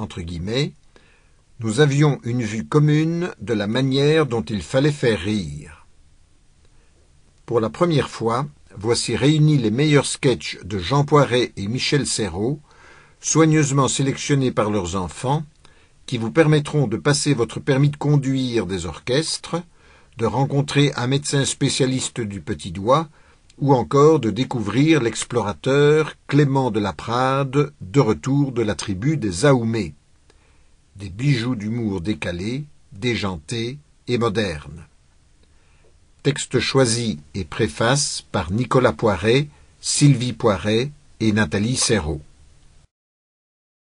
entre guillemets, nous avions une vue commune de la manière dont il fallait faire rire. Pour la première fois, voici réunis les meilleurs sketchs de Jean Poiret et Michel Serrault, soigneusement sélectionnés par leurs enfants, qui vous permettront de passer votre permis de conduire des orchestres, de rencontrer un médecin spécialiste du petit doigt, ou encore de découvrir l'explorateur Clément de la Prade, de retour de la tribu des Aoumés. Des bijoux d'humour décalés, déjantés et modernes. Texte choisi et préface par Nicolas Poiret, Sylvie Poiret et Nathalie Serrault.